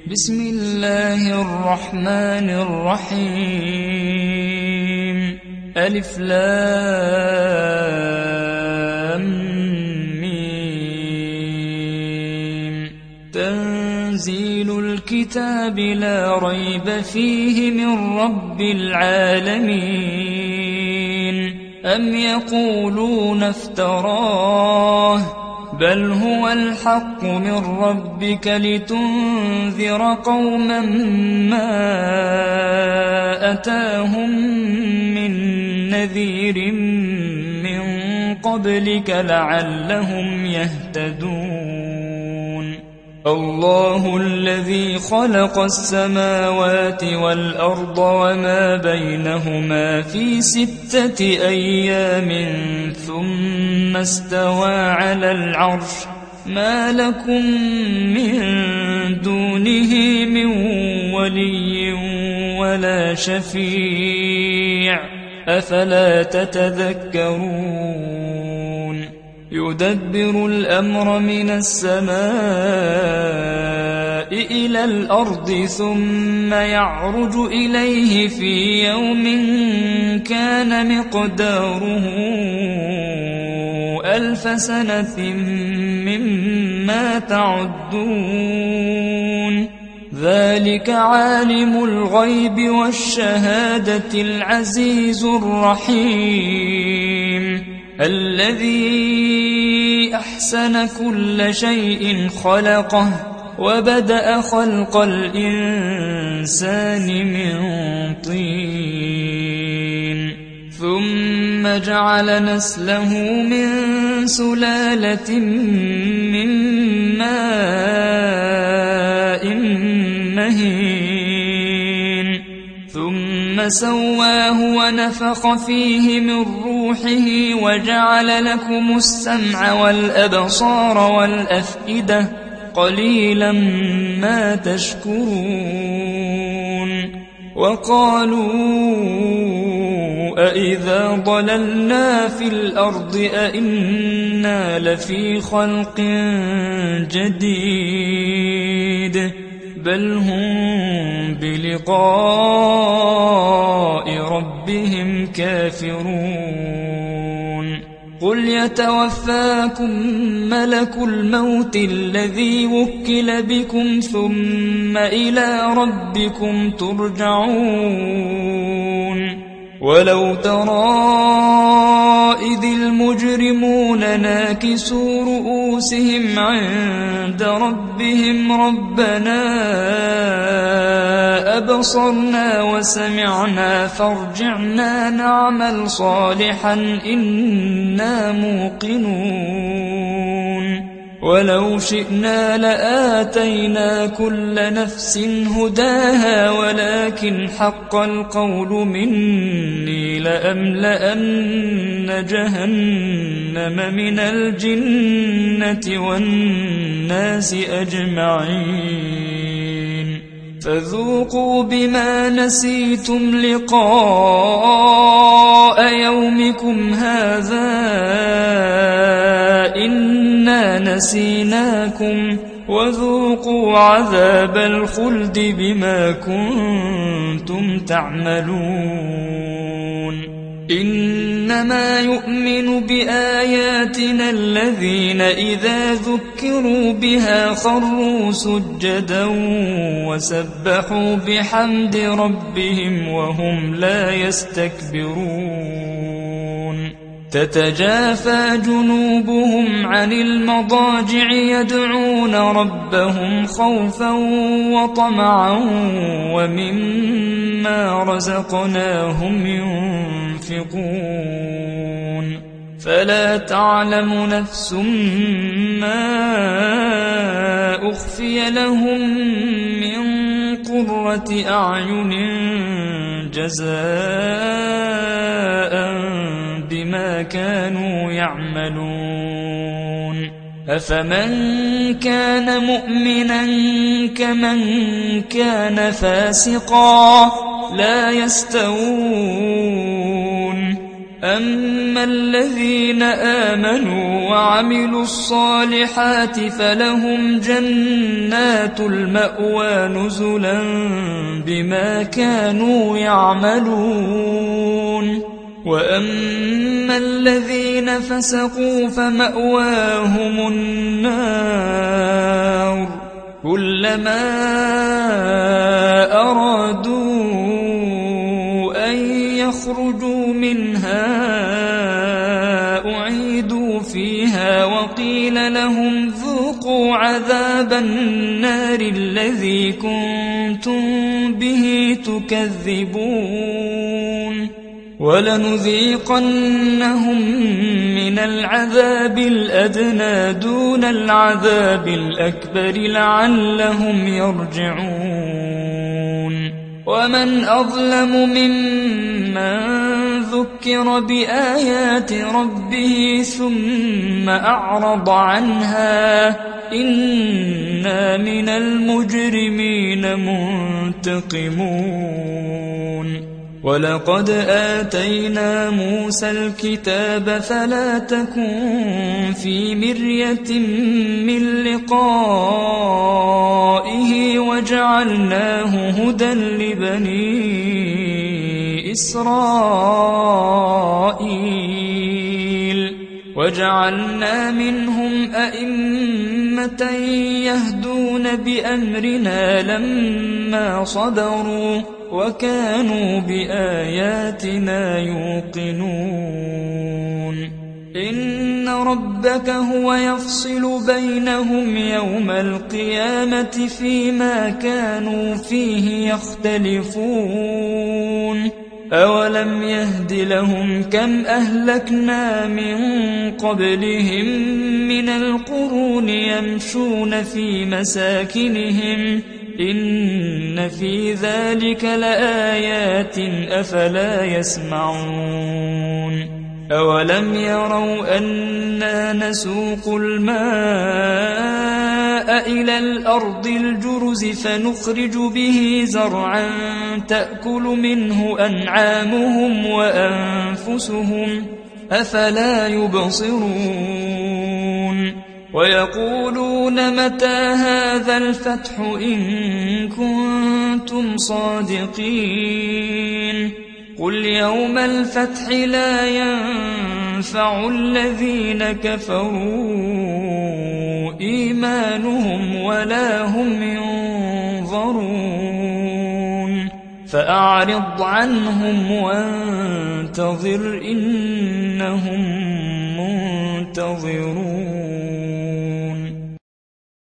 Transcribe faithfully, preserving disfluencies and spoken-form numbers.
بسم الله الرحمن الرحيم. ألف لام ميم. تنزيل الكتاب لا ريب فيه من رب العالمين. أم يقولون افتراه بل هو الحق من ربك لتنذر قوما ما أتاهم من نذير من قبلك لعلهم يهتدون. الله الذي خلق السماوات والأرض وما بينهما في ستة أيام ثم استوى على العرش. ما لكم من دونه من ولي ولا شفيع أفلا تتذكرون. يدبر الأمر من السماء إلى الأرض ثم يعرج إليه في يوم كان مقداره ألف سنة مما تعدون. ذلك عالم الغيب والشهادة العزيز الرحيم. الذي أحسن كل شيء خلقه وبدأ خلق الإنسان من طين ثم جعل نسله من سلالة من ماء مهين ثم سواه ونفخ فيه من روحه وجعل لكم السمع والأبصار والأفئدة قليلا ما تشكرون. وقالوا أإذا ضللنا في الأرض أإنا لفي خلق جديد بل هم بلقاء ربهم كافرون. قل يتوفاكم ملك الموت الذي وكل بكم ثم إلى ربكم ترجعون. ولو ترى إذ المجرمون ناكسوا رؤوسهم عند ربهم ربنا أبصرنا وسمعنا فارجعنا نعمل صالحا إنا موقنون. ولو شئنا لآتينا كل نفس هداها ولكن حق القول مني لأملأن جهنم من الجنة والناس أجمعين. فذوقوا بما نسيتم لقاء يومكم هذا إنا نسيناكم وذوقوا عذاب الخلد بما كنتم تعملون. إنما يؤمن بآياتنا الذين إذا ذكروا بها خروا سجدا وسبحوا بحمد ربهم وهم لا يستكبرون. تتجافى جنوبهم عن المضاجع يدعون ربهم خوفا وطمعا ومما رزقناهم ينفقون. فلا تعلم نفس ما أخفي لهم من قرة أعين جزاء بما كانوا يعملون. أفمن كان مؤمنا كمن كان فاسقا لا يستوون. أما الذين آمنوا وعملوا الصالحات فلهم جنات المأوى نزلا بما كانوا يعملون وأما الذين فسقوا فمأواهم النار كلما أرادوا أن يخرجوا منها أعيدوا فيها وقيل لهم ذوقوا عذاب النار الذي كنتم به تكذبون ولنذيقنهم من العذاب الأدنى دون العذاب الأكبر لعلهم يرجعون ومن أظلم ممن ذكر بآيات ربه ثم أعرض عنها إنا من المجرمين منتقمون ولقد آتينا موسى الكتاب فلا تكن في مرية من لقائه وجعلناه هدى لبني إسرائيل وجعلنا منهم أئمة يهدون بأمرنا لما صبروا وكانوا بآياتنا يوقنون إن ربك هو يفصل بينهم يوم القيامة فيما كانوا فيه يختلفون أولم يهد لهم كم أهلكنا من قبلهم من القرون يمشون في مساكنهم إن في ذلك لآيات أفلا يسمعون أولم يروا أنا نسوق الماء إلى الأرض الجرز فنخرج به زرعا تأكل منه أنعامهم وأنفسهم أفلا يبصرون ويقولون متى هذا الفتح إن كنتم صادقين قل يوم الفتح لا ينفع الذين كفروا إيمانهم ولا هم ينظرون فأعرض عنهم وانتظر إنهم منتظرون.